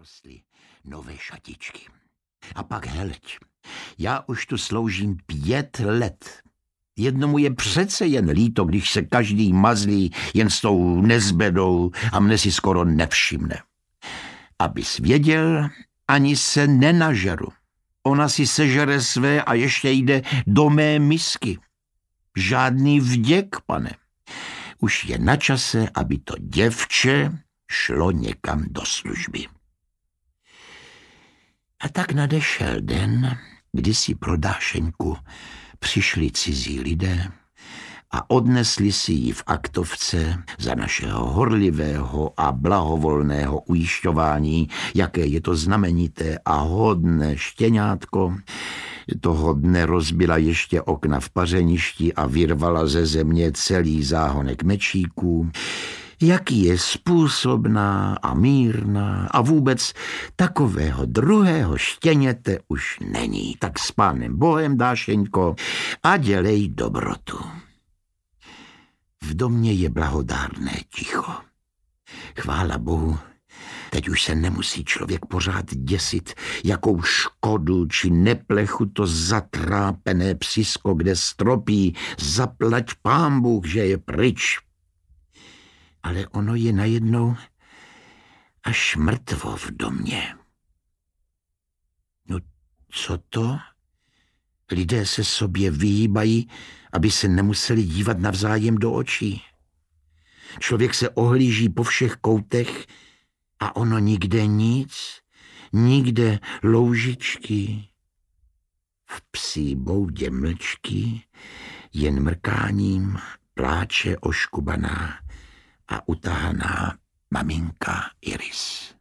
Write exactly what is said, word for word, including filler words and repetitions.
narostly nové šatičky. A pak heleď, já už tu sloužím pět let. Jednomu je přece jen líto, když se každý mazlí jen s tou nezbedou a mne si skoro nevšimne. Abys věděl, ani se nenažeru. Ona si sežere své a ještě jde do mé misky. Žádný vděk, pane. Už je na čase, aby to děvče šlo někam do služby. A tak nadešel den, kdy si pro Dášeňku přišli cizí lidé a odnesli si ji v aktovce za našeho horlivého a blahovolného ujišťování, jaké je to znamenité a hodné štěňátko. Toho dne rozbila ještě okna v pařeništi a vyrvala ze země celý záhonek mečíků. Jaký je způsobná a mírná a vůbec takového druhého štěněte už není. Tak s pánem Bohem, Dášeňko, a dělej dobrotu. V domě je blahodárné ticho. Chvála Bohu, teď už se nemusí člověk pořád děsit, jakou škodu či neplechu to zatrápené psisko, kde stropí, zaplať pán Bůh, že je pryč. Ale ono je najednou až mrtvo v domě. No co to? Lidé se sobě vyhýbají, aby se nemuseli dívat navzájem do očí. Člověk se ohlíží po všech koutech a ono nikde nic, nikde loužičky. V psí boudě mlčky, jen mrkáním pláče oškubaná a utahaná maminka Iris.